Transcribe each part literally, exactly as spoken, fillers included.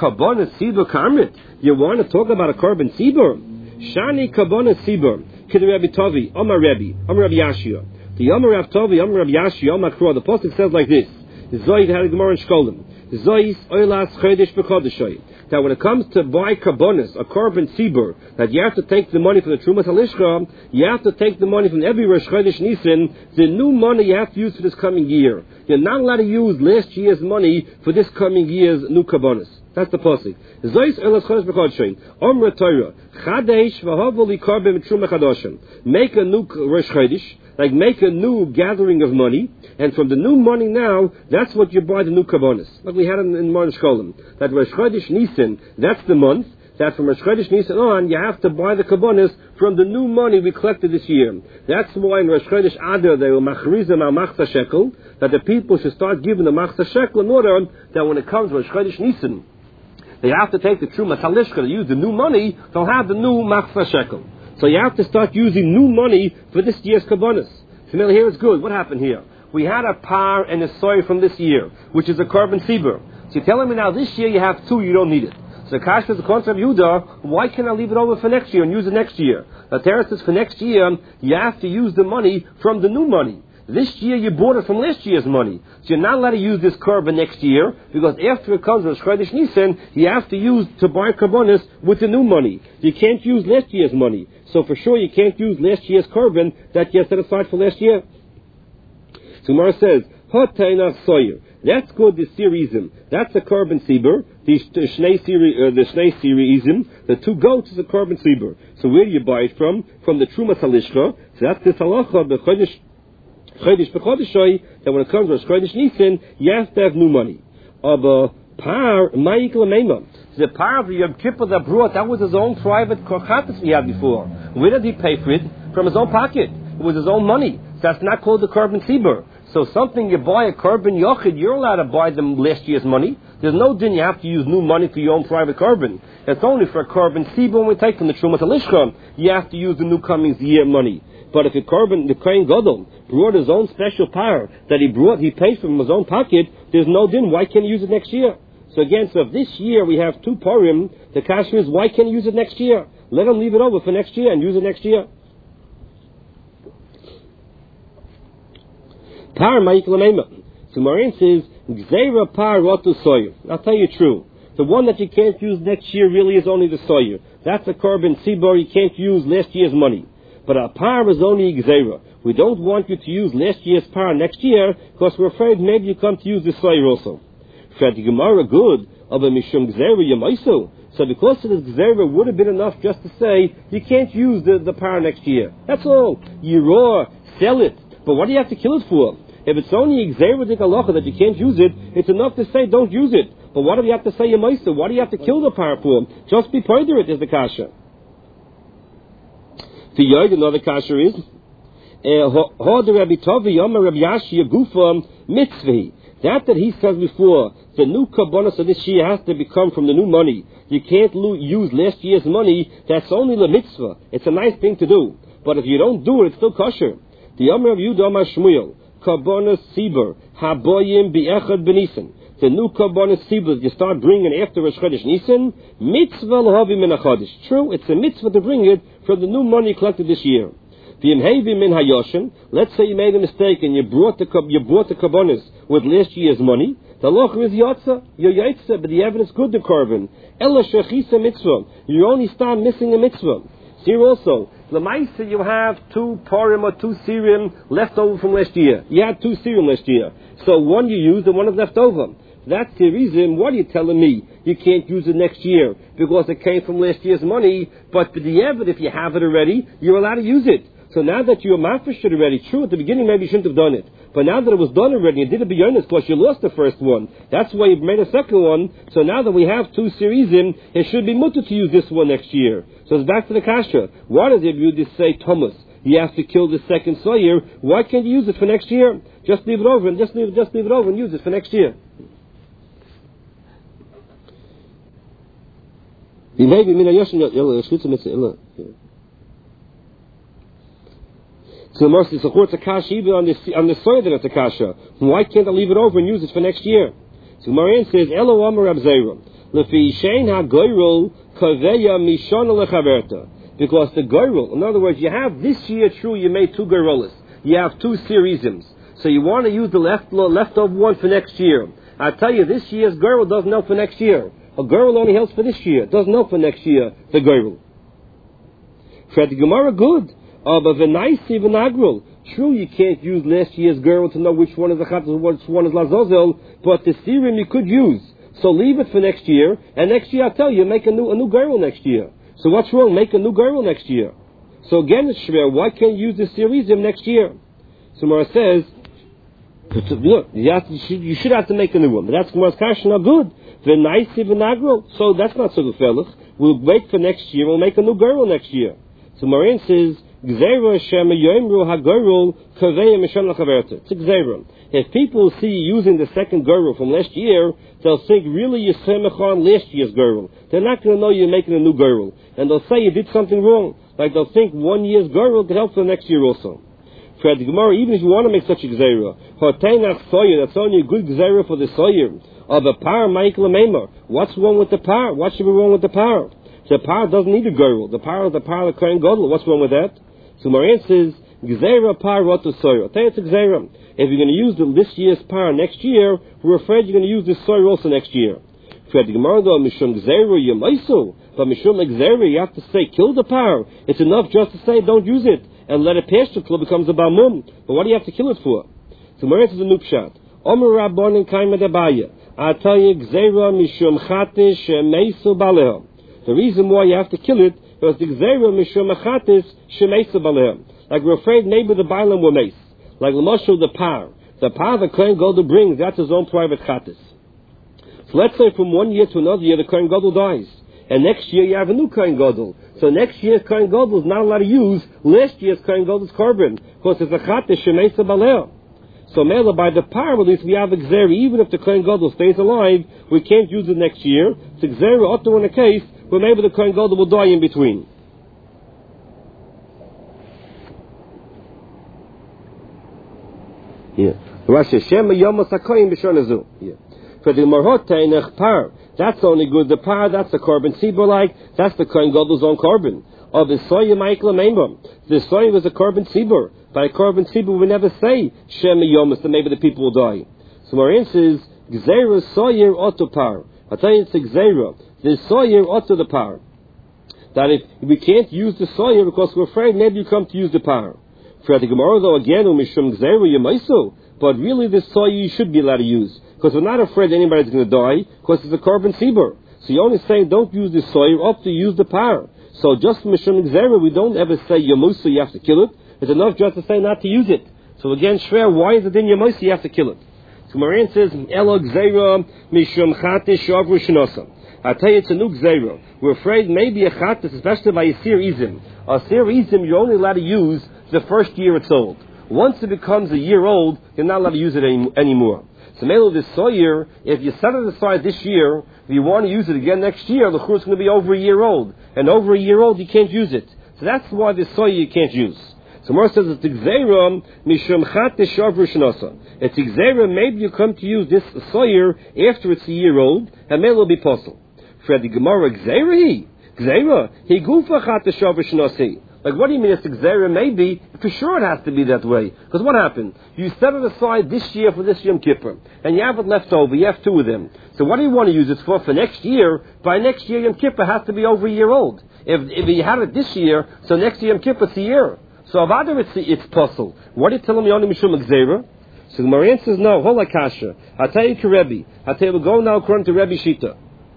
kabbanas sibur karmit. You want to talk about a korban sibur? Shani kabbanas sibur. Kid Rabbi Tavi, Amar Rebbe, Amar Rabbi Yashia. The Amar Rav Tavi, Amar Rabbi Yashia, Amar Kro. The pasuk says like this: Zoid had a Gemara in Shkolim. Zois oilas chodesh b'chodeshay. That when it comes to buy kabbonis, a korban sibur, that you have to take the money from the Trumas Halishcha, you have to take the money from every Rosh Chodesh Nisan, the new money you have to use for this coming year. You're not allowed to use last year's money for this coming year's new kabbonis. That's the pasuk. Zois oilas chodesh b'chodeshay. Omra Torah. Chadesh v'havol likarbe mitruma chadashim. Make a new Rosh Chodesh. Like make a new gathering of money, and from the new money now, that's what you buy the new kabbonis. Like we had in, in Morning Shkolim, that Rosh Chodesh Nisan, that's the month, that from Rosh Chodesh Nisan on, you have to buy the kabbonis from the new money we collected this year. That's why in Rosh Chodesh Adar, they will machrizim al machzah shekel, that the people should start giving the machzah shekel in order that when it comes to Rosh Chodesh Nisan, they have to take the Trumas Halishcha to use the new money, they'll have the new machzah shekel. So you have to start using new money for this year's kabbonis. So now here it's good. What happened here? We had a par and a soy from this year, which is a korban sibur. So you're telling me now this year you have two, you don't need it. So Kash is the concept of Yehuda, why can't I leave it over for next year and use it next year? The Torah says for next year, you have to use the money from the new money. This year you bought it from last year's money. So you're not allowed to use this korban next year, because after it comes Rosh Chodesh Nisan, you have to use to buy korbanos with the new money. You can't use last year's money. So for sure you can't use last year's korban that you set aside for last year. So Gemara says, Hotayna Soyer. That's called the Sirizim. That's a korban sibur. The Shnei Sirizim, the two goats is a korban sibur. So where do you buy it from? From the Trumas Halishcha. So that's the Halacha, the Chodesh Chodesh b'chodeshay, that when it comes to Chodesh Nisan, you have to have new money. Aber par ma'ik l'meima. The par of the Yom Kippur that brought, that was his own private korchatas he had before. Where did he pay for it? From his own pocket. It was his own money. So that's not called the korban sibur. So something you buy a korban yochid, you're allowed to buy them last year's money. There's no din you have to use new money for your own private korban. It's only for a korban sibur when we take from the Trumas Halishcha, you have to use the new coming year money. But if the korban, the Kohen Gadol, brought his own special power that he brought, he paid from his own pocket, there's no din. Why can't he use it next year? So again, so if this year we have two parim, the kasha is, why can't he use it next year? Let him leave it over for next year and use it next year. Par ma'ik l'meima. So Marin says, Gzeira par rotu soyer. I'll tell you true. The one that you can't use next year really is only the soyer. That's a korban sibur, you can't use last year's money. But our par is only Gzeira. We don't want you to use last year's par next year, because we're afraid maybe you come to use this soyer also. Fred the Gemara good, aber mishum Gzeira yamaiso. So because of this Gzeira would have been enough just to say, you can't use the, the par next year. That's all. You raw, sell it. But what do you have to kill it for? If it's only Gzeira dik halacha that you can't use it, it's enough to say don't use it. But what do you have to say yamaiso? What do you have to kill the par for? Just be pointer it is the kasha. The Yod, another kasher is, that that he says before, the new kabbanos of this year has to become from the new money. You can't lo- use last year's money, that's only the mitzvah. It's a nice thing to do. But if you don't do it, it's still kosher. The Amar of Yudah Amar Shmuel, kabbanos sibur, haboyim bi'echad b'nisan. The new kabbanos sibur you start bringing after Rosh Chodesh Nisan, mitzvah l'havi min hachodesh. True, it's a mitzvah to bring it from the new money collected this year. V'imhevi min hayoshin. Let's say you made a mistake and you brought the you brought the kabbanos with last year's money. The loch is yotza, you're yotza, but the evidence good to korban. Ella shechisa mitzvah. You only start missing a mitzvah. Here also, Lamaisa, you have two parim or two sirim left over from last year. You had two sirim last year. So one you used and one is left over. That's the reason. What are you telling me? You can't use it next year because it came from last year's money. But for the evidence, if you have it already, you're allowed to use it. So now that you're mafish it already, true, at the beginning maybe you shouldn't have done it. But now that it was done already, you did it beyond this, plus you lost the first one. That's why you made a second one. So now that we have two series in, it should be mutter to use this one next year. So it's back to the kasha. Why does it you just say, Thomas, you have to kill the second sawyer? Why can't you use it for next year? Just leave it over and just leave, just leave it over and use it for next year. So the Mercy is a kasha even on the on the soil that it's a kasha. Why can't I leave it over and use it for next year? So Marian says, Elo Amar Rab Zera. Lefi shein ha-goyrul kaveya mishana lechaverta. Because the goyrul, in other words, you have this year, true, you made two goyrolas. You have two seriesims. So you want to use the left leftover one for next year. I tell you, this year's goyrul doesn't help for next year. A goyrul only helps for this year. It doesn't help for next year, the goyrul. For the Gemara, good. Uh, but v'naisi v'nagrul. True, you can't use last year's goyrul to know which one is the chatas, which one is lazozel, but the serum you could use. So leave it for next year, and next year, I'll tell you, make a new a new goyrul next year. So what's wrong? Make a new goyrul next year. So again, it's shver. Why can't you use the seriesum next year? So Gemara says, look, you, have to, you, should, you should have to make a new one. But that's Gemara's kasha, not good. V'naisi v'nagrul. So that's not so good. We'll wait for next year. We'll make a new goyrul next year. So Marin says, Gzeira shema yoimru ha-goyrul kaveya misham l'chaverta. It's a gzeira. If people see you using the second goyrul from last year, they'll think really you're semech last year's goyrul. They're not going to know you're making a new goyrul. And they'll say you did something wrong. Like they'll think one year's goyrul could help for the next year also. For the Gemara, even if you want to make such a gzeira, hoteinach soyer, that's only a good gzeira for the soyer. Of a par ma'ikla meimer. What's wrong with the par? What should be wrong with the par? The par doesn't need a goyrul. The par is the par of the Kohen Gadol. What's wrong with that? So Marin says, gzeira par rotu soyer. I'll tell you it's a gzeira. If you're going to use the, this year's par next year, we're afraid you're going to use this soyer also next year. For the Gemara, though, mishum gzeira yemaisu. But mishum gzeira, you have to say, kill the par. It's enough just to say, don't use it. And let it pasture till it becomes a balmum. But what do you have to kill it for? So Marin says a nupshat. Omer rabbonin kaima debaya. I tell you, gzeira mishum chatis shemeisu baleha. The reason why you have to kill it is the gzeira mishum chatis shemeisu baleha. Like we're afraid maybe the bailam were mace. Like l'moshu the par. The par the Kohen Gadol brings, that's his own private chatis. So let's say from one year to another year the Kohen Gadol dies. And next year you have a new Kohen Gadol. So next year's Kohen Gadol is not allowed to use last year's Kohen Gadol's carbon. Because it's a chatis shemeisu baleha. So Mela, by the par, at least we have a gzera. Even if the Kohen Gadol stays alive, we can't use it next year. It's a gzera ought to in a case where maybe the Kohen Gadol will die in between. Yeah. Yeah. For the Marhot par, that's only good. The par, that's the carbon sibur like, that's the Kohen Gadol's own carbon. Of the soya ma'ikla meimam. The soya was a carbon sibur. By carbon sibur, we never say Shema Yomas, that maybe the people will die. So Marin says, Gzeira soyer oto par. I'll tell you it's a Gzeira. The soyer oto the par. That if we can't use the soyer because we're afraid maybe you come to use the par. For the Gemara though again, umishum Gzeira yemaisu. But really the soyer you should be allowed to use. Because we're not afraid anybody's going to die, because it's a carbon sibur. So you're only saying don't use the soyer up to use the par. So just mishum Gzeira, we don't ever say yemusu, you have to kill it. It's enough just to say not to use it. So again, shver, why is it in your moisi you have to kill it? So Marin says, Elo gzeira mishum chatis shavru shenosa. I tell you, it's a new gzeira. We're afraid maybe a chatis, especially by a sir izim. A sir izim, you're only allowed to use the first year it's old. Once it becomes a year old, you're not allowed to use it any, anymore. So Melo, this soyer, if you set it aside this year, if you want to use it again next year, the chur is going to be over a year old. And over a year old, you can't use it. So that's why this soyer you can't use. So Mor says it's gzeira mishum chatis shavru shenosa. It's gzeira, maybe you come to use this soyer after it's a year old, and maybe it'll be possible. For the Gemara, gzeira he, gzeira he gufa chatis shavru shenosa. Like what do you mean it's gzeira? Maybe for sure it has to be that way. Because what happened? You set it aside this year for this Yom Kippur, and you have it left over. You have two of them. So what do you want to use it for? For next year? By next year Yom Kippur has to be over a year old. If if you had it this year, so next year Yom Kippur it's a year. So Avada, it's, it's possible. What do you tell him, Yoni Mishum Gzeira? So the Marian says, no, hold Akasha. I'll tell you to Rebbe. I'll tell you, we'll go now according to Rebbe Shita.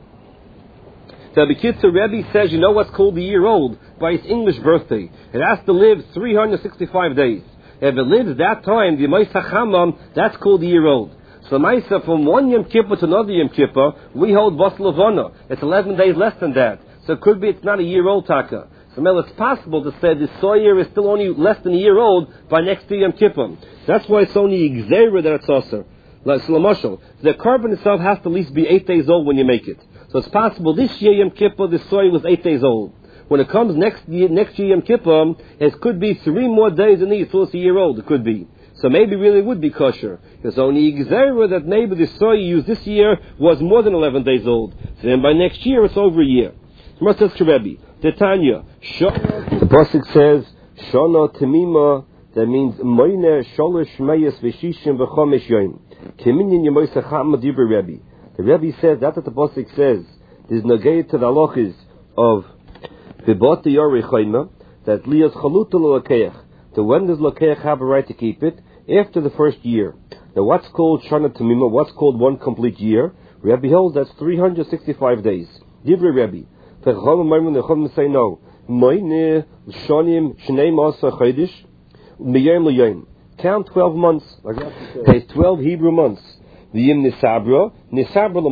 The Bekitzer Rebbe says, you know what's called the year old? By its English birthday. It has to live three hundred sixty-five days. If it lives that time, the Maisa Chamam, that's called the year old. So Maisa, from one Yom Kippur to another Yom Kippur, we hold Bas Levana. It's eleven days less than that. So it could be it's not a year old Taka. So Mel, it's possible to say the soyer is still only less than a year old by next to Yom Kippur. That's why it's only Gzeira that it's also. Like Slamashal, the carbon itself has to at least be eight days old when you make it. So it's possible this year Yom Kippur the soyer was eight days old. When it comes next year, next year Yom Kippur, it could be three more days in the year, so it's a year old. It could be. So maybe really would be kosher. There's only Gzera that maybe the soy you used this year was more than eleven days old. So then by next year it's over a year. The Pasuk says, the Tanya, the Pasuk says, Shana Temima, that means Moine Sholish Meyes Veshishim V'chomish Yoim. Keminyan Yemoisa Chama Dibra Rebbe. The Rebbe says, that's what the Pasuk says, there's negay to the halachas of V'bot Yori Chayma, that Lias Chaluta L'Lakeach, that when does Lakeach have a right to keep it? After the first year. Now what's called Shana Temima, what's called one complete year? Rebbe holds that's three hundred sixty-five days. Dibra Rebbe. The Chacham say no. Moine Shonim Shnei Masa Chaydish Miyayim L'Yayim. Count twelve months. Like that, twelve Hebrew months. The Yim Nisabra Nisabra